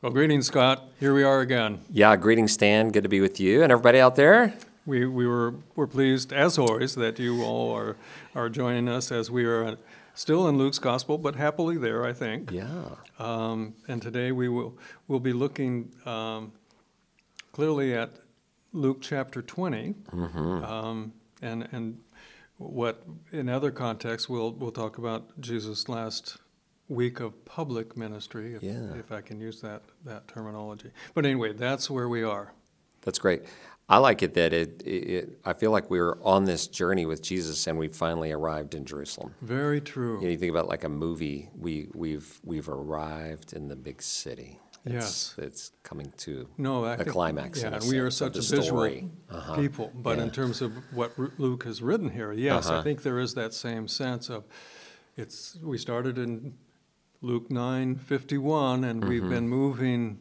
Well, greetings, Scott. Here we are again. Yeah, greetings, Stan. Good to be with you and everybody out there. We're pleased, as always, that you all are joining us as we are still in Luke's Gospel, but happily there, I think. Yeah. And today we'll be looking clearly at Luke chapter 20, and what in other contexts we'll talk about Jesus' last week of public ministry, if I can use that terminology. But anyway, that's where we are. That's great. I like it that I feel like we're on this journey with Jesus and we finally arrived in Jerusalem. Very true. You think about like a movie, we've arrived in the big city. It's coming to a climax. Yeah, and we are such a visual people. But in terms of what Luke has written here, I think there is that same sense of we started in Luke 9:51, and we've been moving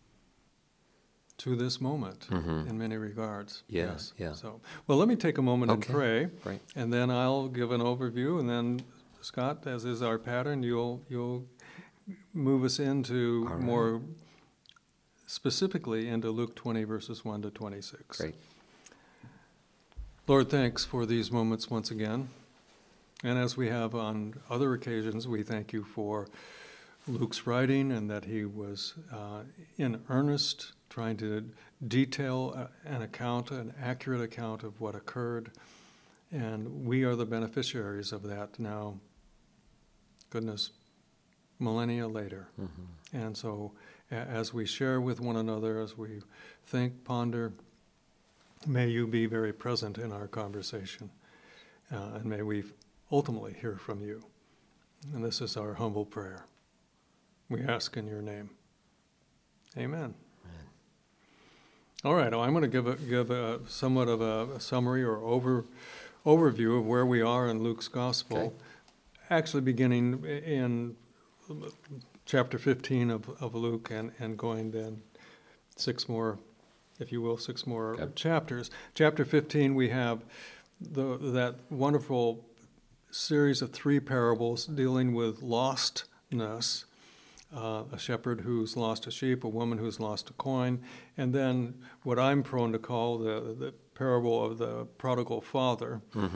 to this moment in many regards. Yes. So, well, let me take a moment and pray, right. And then I'll give an overview, and then Scott, as is our pattern, you'll move us into more specifically into Luke 20 verses 1 to 26. Great. Lord, thanks for these moments once again. And as we have on other occasions, we thank you for Luke's writing and that he was in earnest trying to detail an accurate account of what occurred. And we are the beneficiaries of that now, goodness, millennia later. And so as we share with one another, as we think, ponder, may you be very present in our conversation. And may we ultimately hear from you. And this is our humble prayer. We ask in your name. Amen. All right, I'm going to give a somewhat of a summary or overview of where we are in Luke's Gospel, actually beginning in chapter 15 of Luke and going then six more chapters. Chapter 15, we have that wonderful series of three parables dealing with lostness, a shepherd who's lost a sheep, a woman who's lost a coin, and then what I'm prone to call the parable of the prodigal father.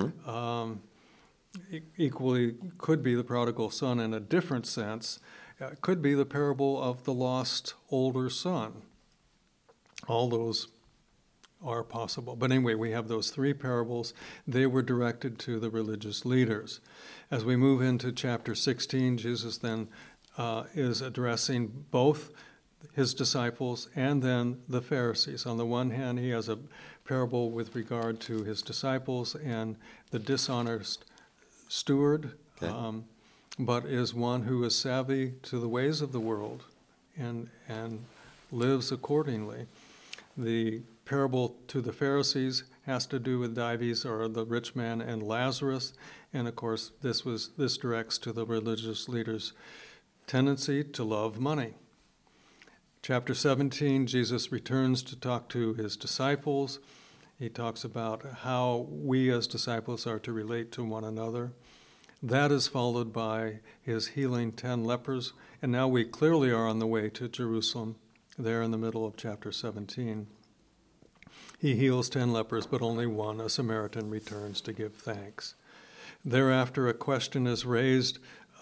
Equally could be the prodigal son in a different sense. Could be the parable of the lost older son. All those are possible. But anyway, we have those three parables. They were directed to the religious leaders. As we move into chapter 16, Jesus then is addressing both his disciples and then the Pharisees. On the one hand, he has a parable with regard to his disciples and the dishonest steward, but is one who is savvy to the ways of the world and lives accordingly. The parable to the Pharisees has to do with Dives, or the rich man, and Lazarus, and of course this directs to the religious leaders' tendency to love money. Chapter 17, Jesus returns to talk to his disciples. He talks about how we as disciples are to relate to one another. That is followed by his healing 10 lepers, and now we clearly are on the way to Jerusalem, there in the middle of chapter 17. He heals 10 lepers, but only one, a Samaritan, returns to give thanks. Thereafter, a question is raised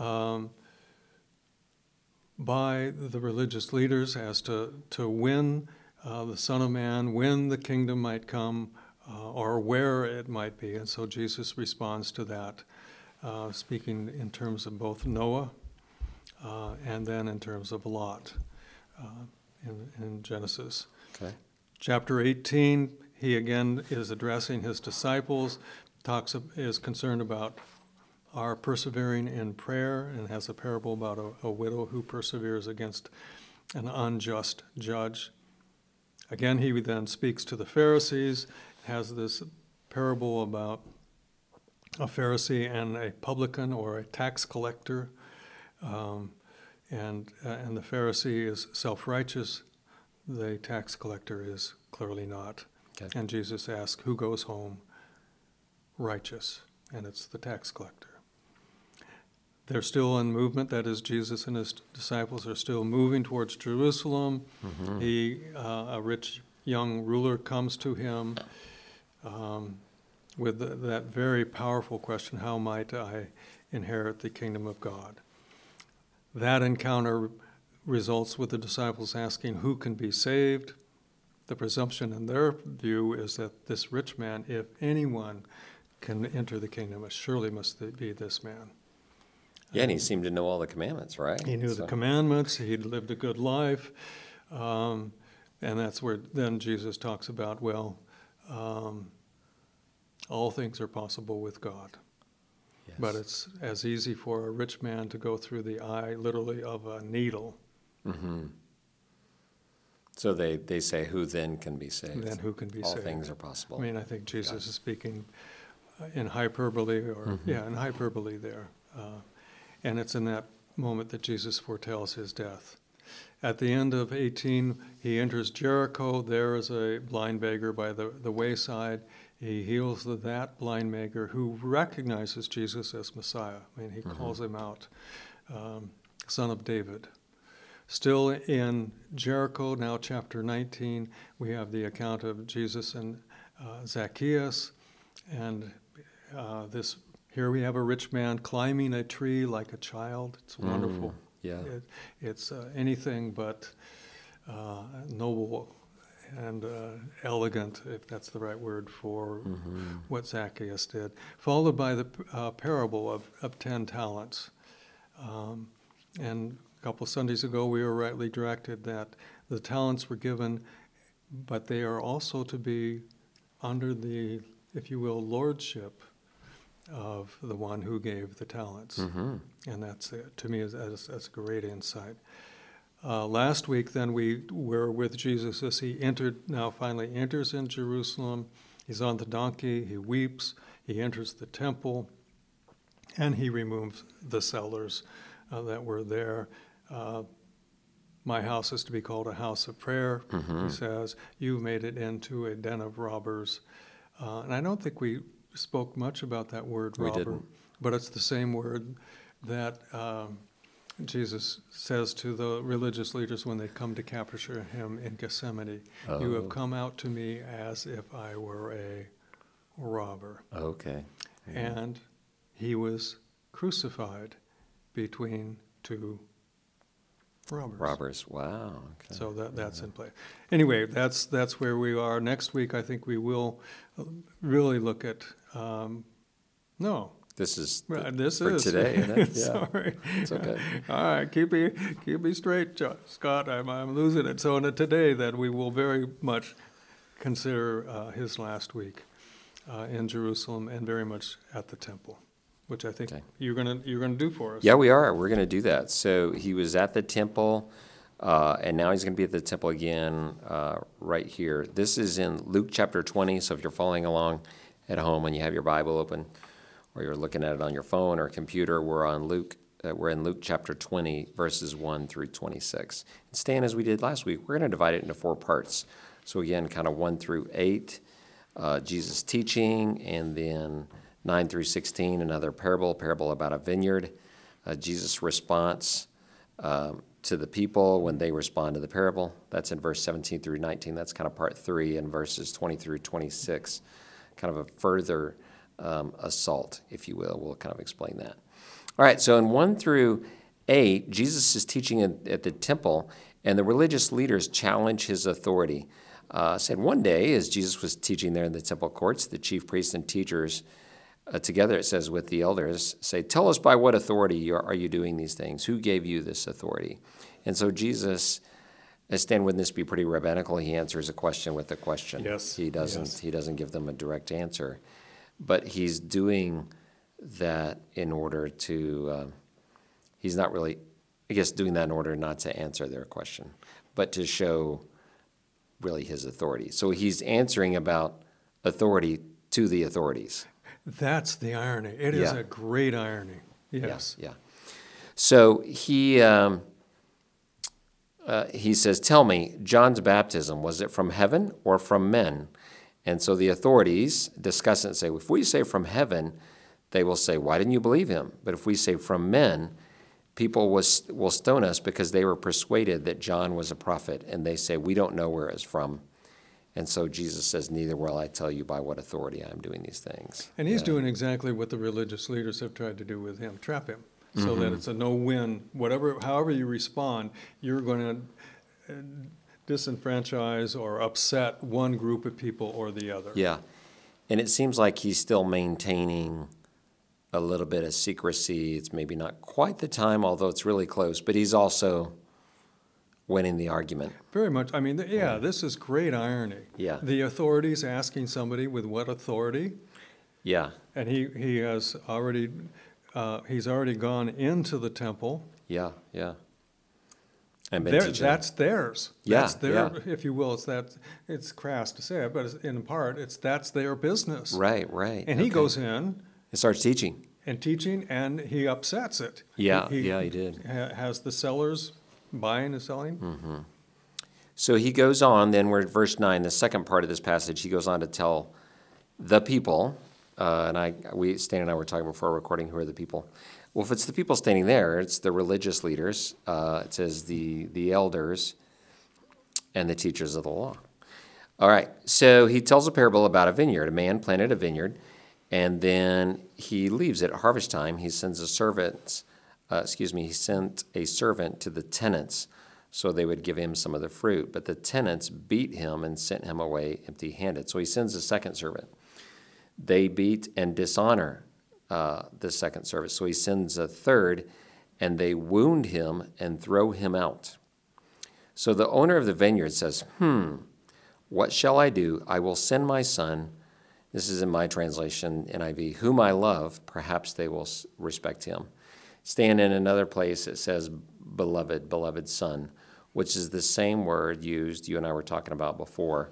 by the religious leaders as to when the Son of Man, when the kingdom might come, or where it might be. And so Jesus responds to that, speaking in terms of both Noah and then in terms of Lot in Genesis. Chapter 18, he again is addressing his disciples, is concerned about our persevering in prayer, and has a parable about a widow who perseveres against an unjust judge. Again, he then speaks to the Pharisees, has this parable about a Pharisee and a publican, or a tax collector, and the Pharisee is self-righteous. The tax collector is clearly not. And Jesus asks, who goes home righteous? And it's the tax collector. They're still in movement. That is, Jesus and his disciples are still moving towards Jerusalem. A rich young ruler comes to him with that very powerful question, how might I inherit the kingdom of God? That encounter results with the disciples asking who can be saved. The presumption in their view is that this rich man, if anyone can enter the kingdom, it surely must be this man. Yeah, and he seemed to know all the commandments, right? He knew the commandments. He'd lived a good life. And that's where then Jesus talks about, well, all things are possible with God. Yes. But it's as easy for a rich man to go through the eye, literally, of a needle. Mm-hmm. So they say, who then can be saved? Then who can be all saved? All things are possible. I mean, I think Jesus is speaking in hyperbole, in hyperbole there. And it's in that moment that Jesus foretells his death. At the end of 18, he enters Jericho. There is a blind beggar by the wayside. He heals that blind beggar who recognizes Jesus as Messiah. I mean, he calls him out, Son of David. Still in Jericho, now chapter 19, we have the account of Jesus and Zacchaeus. And here we have a rich man climbing a tree like a child. It's wonderful. Yeah. It's anything but noble and elegant, if that's the right word for what Zacchaeus did. Followed by the parable of 10 talents. And a couple Sundays ago, we were rightly directed that the talents were given, but they are also to be under the, if you will, lordship of the one who gave the talents. And that's, to me, that's a great insight. Last week, then, we were with Jesus as he finally enters in Jerusalem. He's on the donkey, he weeps, he enters the temple, and he removes the sellers that were there. My house is to be called a house of prayer, he says. You made it into a den of robbers. And I don't think we spoke much about that word, robber. We didn't. But it's the same word that Jesus says to the religious leaders when they come to capture him in Gethsemane. Oh. You have come out to me as if I were a robber. Okay. And he was crucified between two robbers. Wow. Okay. So that's in play. Anyway, that's where we are. Next week, I think we will really look at. This is today, isn't it? Yeah. Sorry. It's okay. All right, keep me straight, Scott. I'm losing it. So today, that we will very much consider his last week in Jerusalem and very much at the temple, which I think you're gonna do for us. Yeah, we are. We're gonna do that. So he was at the temple, and now he's gonna be at the temple again right here. This is in Luke chapter 20. So if you're following along at home and you have your Bible open, or you're looking at it on your phone or computer, we're in Luke chapter 20, verses 1 through 26. And Stan, as we did last week, we're gonna divide it into 4 parts. So again, kind of 1 through 8, Jesus teaching, and then 9 through 16, another parable about a vineyard. Jesus' response to the people when they respond to the parable. That's in verse 17 through 19. That's kind of part 3, and verses 20 through 26, kind of a further assault, if you will. We'll kind of explain that. All right, so in 1 through 8, Jesus is teaching at the temple, and the religious leaders challenge his authority. Said one day, as Jesus was teaching there in the temple courts, the chief priests and teachers together, it says, with the elders, say, tell us by what authority are you doing these things? Who gave you this authority? And so Jesus, as Stan, wouldn't this be pretty rabbinical? He answers a question with a question. Yes. He doesn't give them a direct answer. But he's doing that in order to, he's not really, I guess, doing that in order not to answer their question, but to show really his authority. So he's answering about authority to the authorities. That's the irony. It is a great irony. Yes. Yeah. So he says, tell me, John's baptism, was it from heaven or from men? And so the authorities discuss it and say, if we say from heaven, they will say, why didn't you believe him? But if we say from men, people will stone us because they were persuaded that John was a prophet, and they say, we don't know where it's from. And so Jesus says, neither will I tell you by what authority I'm doing these things. And he's doing exactly what the religious leaders have tried to do with him, trap him, so that it's a no-win. However you respond, you're going to disenfranchise or upset one group of people or the other. Yeah. And it seems like he's still maintaining a little bit of secrecy. It's maybe not quite the time, although it's really close, but he's also winning the argument. Very much. I mean, this is great irony. Yeah. The authorities asking somebody with what authority, Yeah. and he has already he's already gone into the temple. Yeah. Yeah. And been teaching. That's theirs. Yeah, That's their, yeah. if you will. It's crass to say it, but in part, that's their business. Right, right. And he Okay. goes in and starts teaching. and teaching, and he upsets it. Yeah, he did. Has the sellers buying and selling. So he goes on, then we're at verse 9, the second part of this passage, he goes on to tell the people, Stan and I were talking before recording, who are the people? Well, if it's the people standing there, it's the religious leaders. It says the elders and the teachers of the law. All right, so he tells a parable about a vineyard. A man planted a vineyard, and then he leaves it at harvest time. He sends he sent a servant to the tenants so they would give him some of the fruit. But the tenants beat him and sent him away empty-handed. So he sends a second servant. They beat and dishonor the second servant. So he sends a third, and they wound him and throw him out. So the owner of the vineyard says, what shall I do? I will send my son. This is in my translation, NIV, whom I love. Perhaps they will respect him. Stand in another place, it says beloved son, which is the same word used, you and I were talking about before,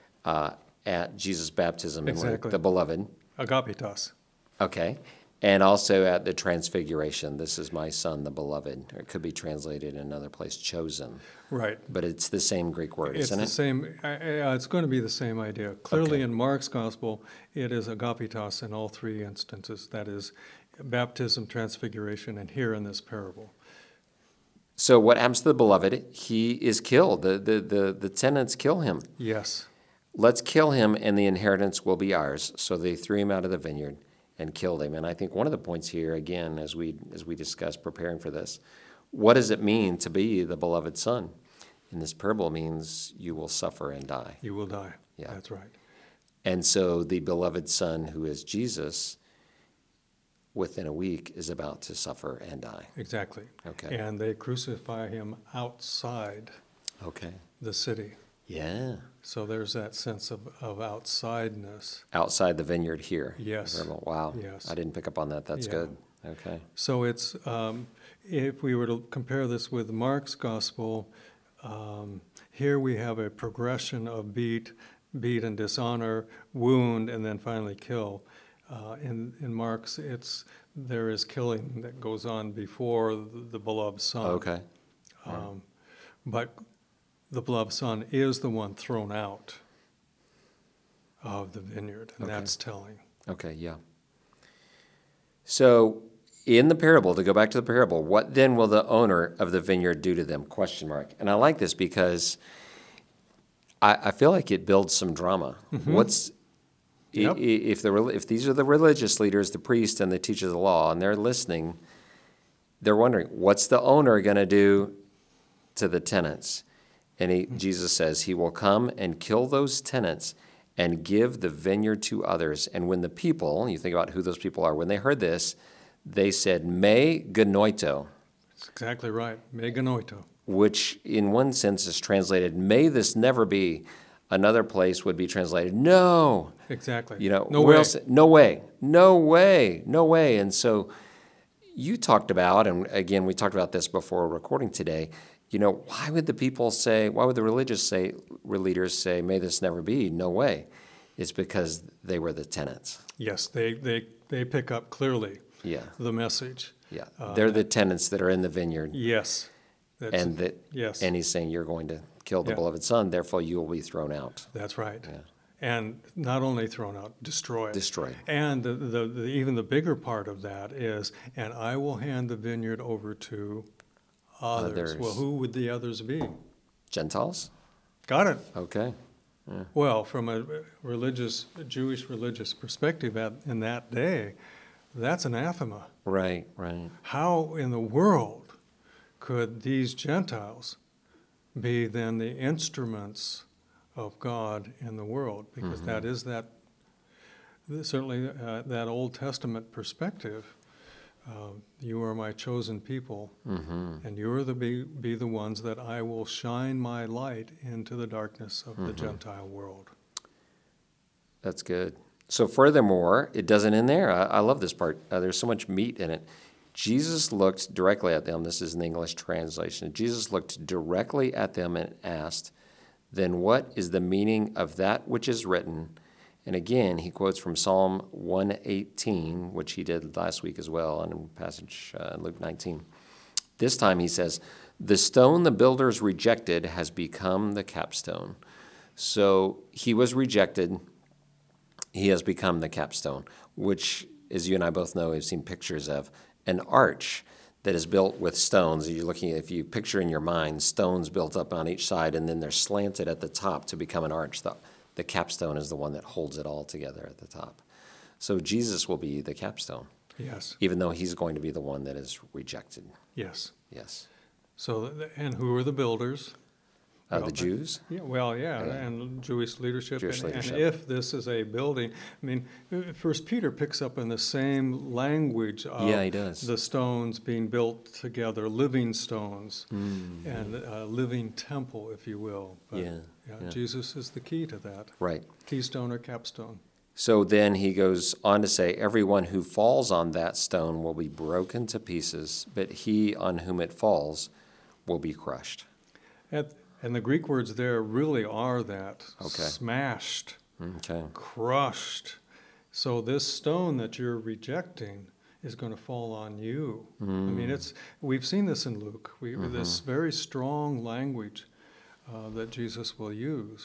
at Jesus' baptism. Exactly. The beloved. Agapitos. Okay. And also at the transfiguration, this is my son, the beloved. Or it could be translated in another place, chosen. Right. But it's the same Greek word, It's isn't the it? same. It's going to be the same idea. Clearly, Okay. in Mark's gospel, it is agapitos in all three instances. That is, baptism, transfiguration, and here in this parable. So what happens to the beloved? He is killed. The tenants kill him. Yes. Let's kill him, and the inheritance will be ours. So they threw him out of the vineyard and killed him. And I think one of the points here, again, as we discussed preparing for this, what does it mean to be the beloved son? In this parable means you will suffer and die. You will die. Yeah. That's right. And so the beloved son, who is Jesus, within a week is about to suffer and die. Exactly. Okay. And they crucify him outside Okay. the city. Yeah. So there's that sense of outsideness. Outside the vineyard here. Yes. Wow. Yes. I didn't pick up on that. That's Yeah. good. Okay. So it's, if we were to compare this with Mark's gospel, here we have a progression of beat and dishonor, wound, and then finally kill. In Mark's, there is killing that goes on before the beloved son. Okay. But the beloved son is the one thrown out of the vineyard, and Okay. that's telling. Okay, yeah. So in the parable, to go back to the parable, what then will the owner of the vineyard do to them? Question mark. And I like this because I feel like it builds some drama. Yep. If these are the religious leaders, the priests and the teachers of the law, and they're listening, they're wondering, what's the owner going to do to the tenants? And Jesus says he will come and kill those tenants and give the vineyard to others. And when the people, you think about who those people are, when they heard this, they said, me genoito, That's exactly right. Meganoito. which in one sense is translated, may this never be. Another place would be translated, no. Exactly. No way. No way. And so you talked about, and again, we talked about this before recording today, why would the religious leaders say, may this never be? No way. It's because they were the tenants. Yes, they pick up clearly Yeah. the message. Yeah. They're the tenants that are in the vineyard. Yes. And yes. and he's saying, you're going to kill the Yeah. beloved son, therefore you will be thrown out. That's right. Yeah. And not only thrown out, destroyed. Destroyed. And even the bigger part of that is, and I will hand the vineyard over to others. Well, Others. who would the others be? Gentiles? Got it. Okay. Well, from a Jewish religious perspective in that day, that's anathema. Right, right. How in the world could these Gentiles be then the instruments of God in the world? Because that is certainly that Old Testament perspective. You are my chosen people, and you are be the ones that I will shine my light into the darkness of the Gentile world. That's good. So furthermore, it doesn't end there. I love this part. There's so much meat in it. Jesus looked directly at them. This is an English translation. Jesus looked directly at them and asked, "Then what is the meaning of that which is written?" And again, he quotes from Psalm 118, which he did last week as well, in a passage in Luke 19. This time he says, "The stone the builders rejected has become the capstone." So he was rejected. He has become the capstone, which, as you and I both know, we've seen pictures of an arch that is built with stones. You're looking, if you picture in your mind, stones built up on each side, and then they're slanted at the top to become an arch. The capstone is the one that holds it all together at the top. So Jesus will be the capstone, Yes, even though he's going to be the one that is rejected. yes. Yes. So, and who are the builders? Well, The Jews? Yeah, well, yeah, Yeah. and Jewish leadership. Jewish leadership. And if this is a building, I mean, First Peter picks up in the same language of Yeah, he does. the stones being built together, living stones, and a living temple, if you will. But, Yeah. Jesus is the key to that. Right. Keystone or capstone. So then he goes on to say, "Everyone who falls on that stone will be broken to pieces, but he on whom it falls will be crushed." And the Greek words there really are that. Okay. Smashed, Okay. crushed. So this stone that you're rejecting is going to fall on you. I mean, we've seen this in Luke. This very strong language that Jesus will use.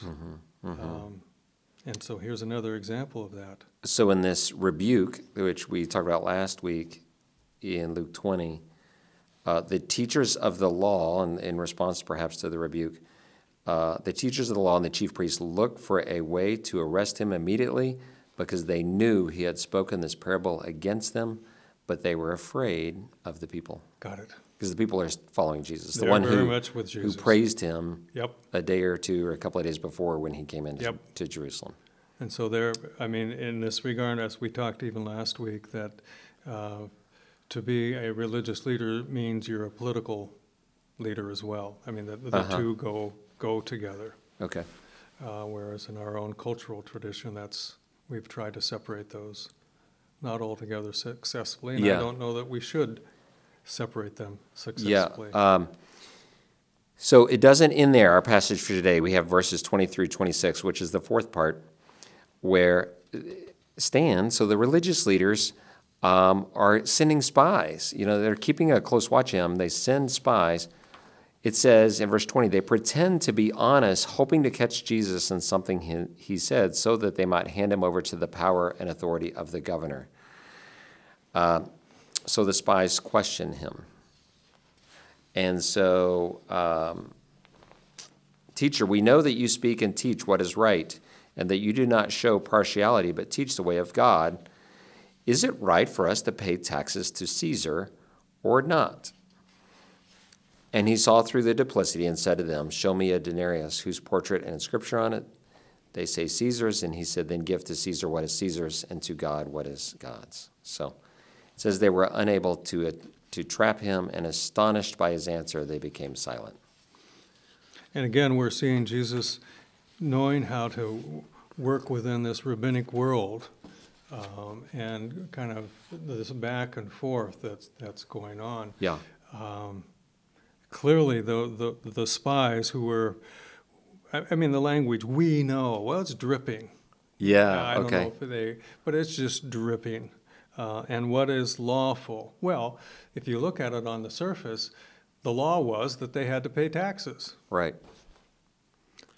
And so here's another example of that. So in this rebuke, which we talked about last week in Luke 20, the teachers of the law, and in response perhaps to the rebuke, the teachers of the law and the chief priests looked for a way to arrest him immediately because they knew he had spoken this parable against them, but they were afraid of the people. Got it. Because the people are following Jesus. The They're one very who, much with who Jesus. praised him Yep. a day or two or a couple of days before when he came into Yep. to Jerusalem. And so in this regard, as we talked even last week, that to be a religious leader means you're a political leader as well. I mean, the two go together. Okay. Whereas in our own cultural tradition, we've tried to separate those, not altogether successfully. And Yeah. I don't know that we should separate them Yeah. successfully. So it doesn't end there, our passage for today. We have verses 20 through 26, which is the fourth part, where so the religious leaders are sending spies. You know, they're keeping a close watch on him. They send spies. It says in verse 20, they pretend to be honest, hoping to catch Jesus in something he said, so that they might hand him over to the power and authority of the governor. So the spies question him. And so, "Teacher, we know that you speak and teach what is right, and that you do not show partiality, but teach the way of God. Is it right for us to pay taxes to Caesar or not?" And he saw through the duplicity and said to them, "Show me a denarius whose portrait and inscription on it." They say, "Caesar's." And he said, "Then give to Caesar what is Caesar's, and to God what is God's." So it says they were unable to trap him, and astonished by his answer, they became silent. And again, we're seeing Jesus knowing how to work within this rabbinic world, and kind of this back and forth that's going on. Yeah. Clearly, the spies who were, I mean, the language we know, well, it's dripping. Yeah, I don't okay. know but it's just dripping. And what is lawful? Well, if you look at it on the surface, the law was that they had to pay taxes. Right.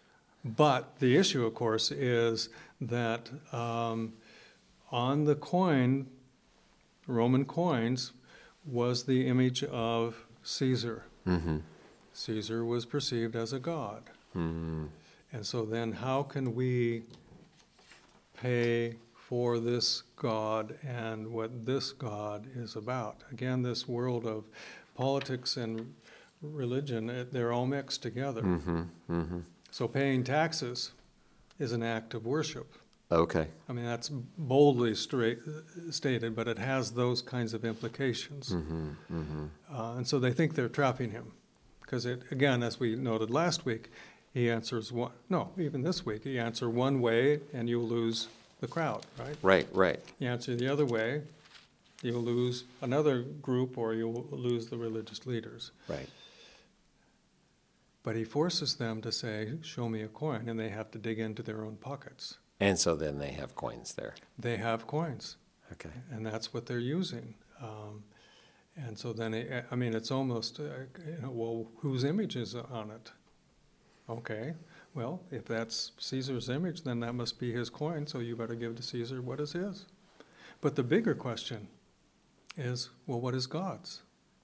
But the issue, of course, is that on the coin, Roman coins, was the image of Caesar. Caesar was perceived as a god. And so then how can we pay for this god and what this god is about? Again, this world of politics and religion, they're all mixed together. So paying taxes is an act of worship. Okay. I mean, that's boldly stated, but it has those kinds of implications. And so they think they're trapping him. Because, again, as we noted last week, he answers even this week, he answers one way and you'll lose the crowd, right? Right. You answer the other way, you'll lose another group or you'll lose the religious leaders. Right. But he forces them to say, show me a coin, and they have to dig into their own pockets. And so then they have coins there. They have coins. Okay. And that's what they're using. And so then, it's almost, well, whose image is on it? Okay, well, if that's Caesar's image, then that must be his coin, so you better give to Caesar what is his. But the bigger question is, well, what is God's?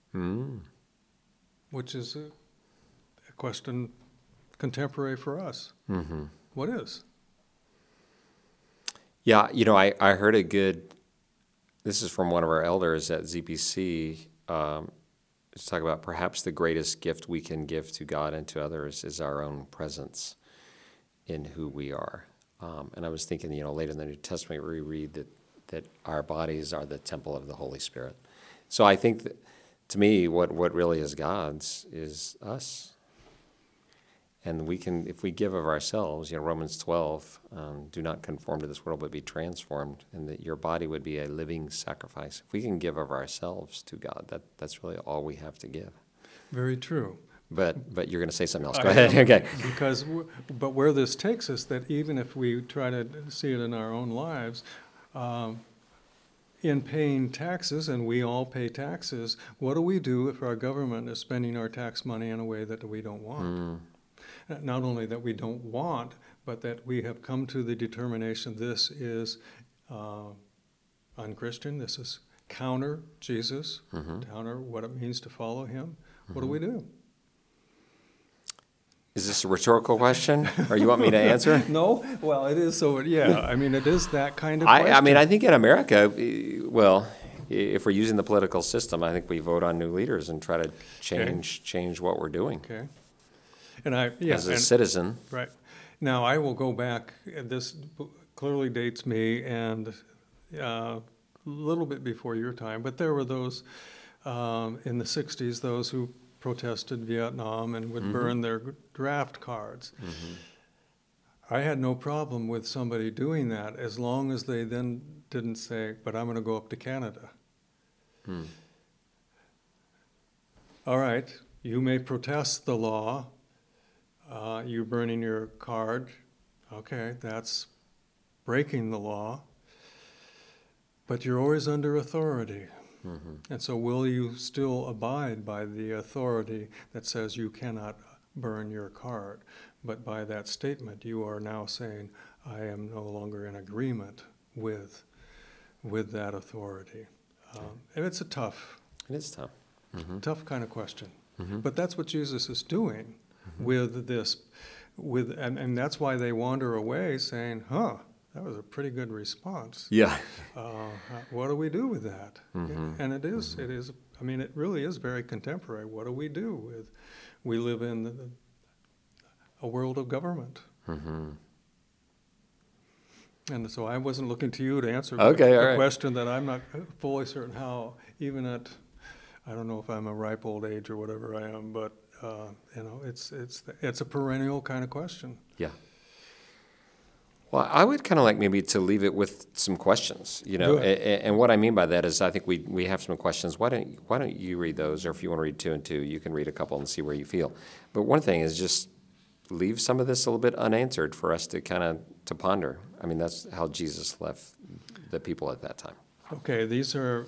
Which is a question contemporary for us. What is? Yeah, I heard this is from one of our elders at ZPC, to talk about perhaps the greatest gift we can give to God and to others is our own presence in who we are. And I was thinking, later in the New Testament we read that our bodies are the temple of the Holy Spirit. So I think that, to me, what really is God's is us. And we can, if we give of ourselves, Romans 12, do not conform to this world, but be transformed, and that your body would be a living sacrifice. If we can give of ourselves to God, that's really all we have to give. Very true. But you're going to say something else. Go ahead. Okay. But where this takes us, that even if we try to see it in our own lives, in paying taxes, and we all pay taxes, what do we do if our government is spending our tax money in a way that we don't want? Not only that we don't want, but that we have come to the determination this is unchristian, this is counter Jesus, counter what it means to follow him. What do we do? Is this a rhetorical question, or you want me to answer? No? Well, it is, so, yeah. It is that kind of question. I think in America, well, if we're using the political system, I think we vote on new leaders and try to change what we're doing. Okay. As a citizen. Right. Now, I will go back, this clearly dates me, and a little bit before your time, but there were those in the 60s, those who protested Vietnam and would burn their draft cards. I had no problem with somebody doing that as long as they then didn't say, but I'm going to go up to Canada. All right, you may protest the law. You're burning your card. Okay, that's breaking the law. But you're always under authority. And so will you still abide by the authority that says you cannot burn your card? But by that statement, you are now saying, I am no longer in agreement with that authority. And it's a tough. It is tough. Tough kind of question. But that's what Jesus is doing with this. And that's why they wander away saying, that was a pretty good response. Yeah. What do we do with that? And it is, it really is very contemporary. What do we do with, we live in a world of government. And so I wasn't looking to you to answer the question that I'm not fully certain how, even at, I don't know if I'm a ripe old age or whatever I am, but it's a perennial kind of question. Yeah. Well, I would kind of like maybe to leave it with some questions, and what I mean by that is I think we have some questions. Why don't you read those, or if you want to read 2 and 2, you can read a couple and see where you feel. But one thing is just leave some of this a little bit unanswered for us to kind of to ponder. That's how Jesus left the people at that time. Okay, these are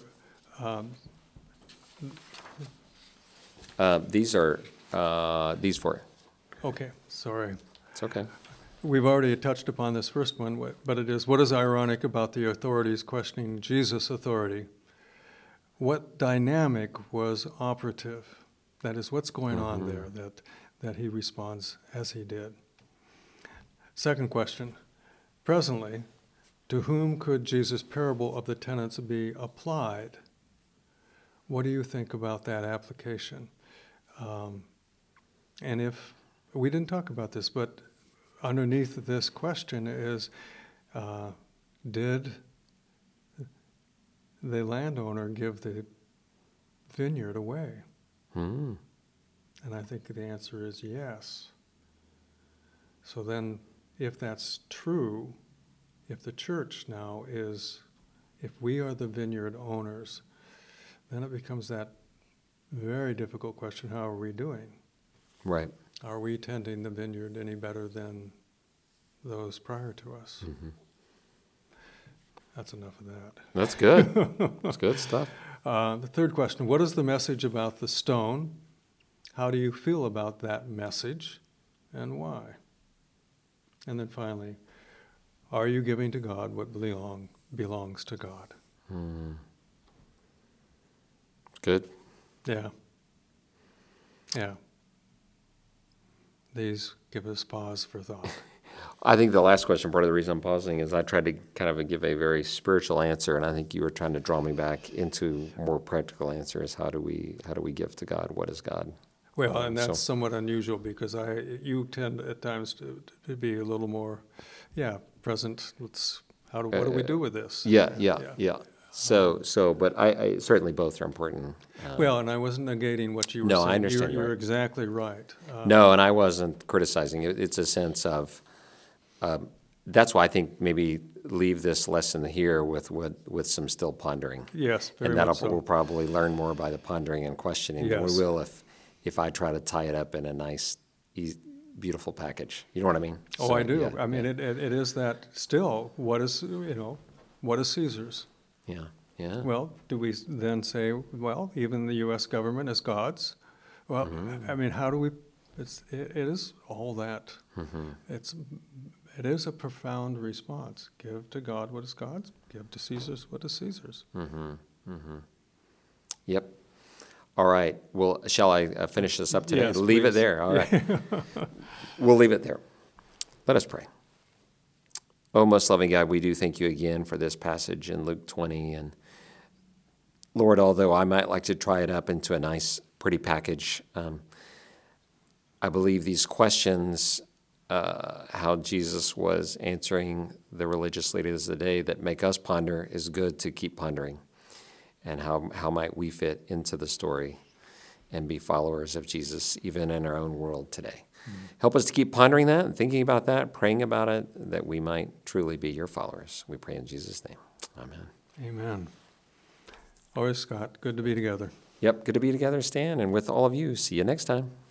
these 4. Okay, sorry. It's okay. we've already touched upon this first one, but it is, what is ironic about the authorities questioning Jesus' authority? What dynamic was operative? That is, what's going on there that he responds as he did? Second question, presently, to whom could Jesus' parable of the tenants be applied? What do you think about that application? And if, we didn't talk about this, but underneath this question is, did the landowner give the vineyard away? Hmm. And I think the answer is yes. So then, if that's true, if the church now is, if we are the vineyard owners, then it becomes that very difficult question, how are we doing? Right. Are we tending the vineyard any better than those prior to us? Mm-hmm. That's enough of that. That's good. That's good stuff. The third question, what is the message about the stone? How do you feel about that message and why? And then finally, are you giving to God what belongs to God? Hmm. Good. Yeah. Yeah. These give us pause for thought. I think the last question, part of the reason I'm pausing, is I tried to kind of give a very spiritual answer, and I think you were trying to draw me back into more practical answers. How do we give to God? What is God? Well, and that's So- somewhat unusual because you tend at times to be a little more, present. What do we do with this? Yeah. So, but I certainly both are important. Well, and I wasn't negating what you were No, saying. I understand You're you're- exactly right. No, and I wasn't criticizing it. It's a sense of, that's why I think maybe leave this lesson here with some still pondering. Yes, very And much so. we'll probably learn more by the pondering and questioning than we Yes. will if I try to tie it up in a nice, beautiful package. You know what I mean? Oh, So, I do. yeah, I mean, yeah. it is that still, what is Caesar's? Yeah. Well, do we then say, well, even the U.S. government is God's? Well, I mean, how do we, it is all that. It is a profound response. Give to God what is God's, give to Caesar's what is Caesar's. Yep. All right. Well, shall I finish this up today? Yes, Leave it please. there. All right. We'll leave it there. Let us pray. Oh, most loving God, we do thank you again for this passage in Luke 20. And Lord, although I might like to try it up into a nice, pretty package, I believe these questions, how Jesus was answering the religious leaders of the day that make us ponder, is good to keep pondering. And how might we fit into the story and be followers of Jesus even in our own world today. Help us to keep pondering that and thinking about that, praying about it, that we might truly be your followers. We pray in Jesus' name. Amen. Amen. Always, Scott, good to be together. Yep, good to be together, Stan, and with all of you. See you next time.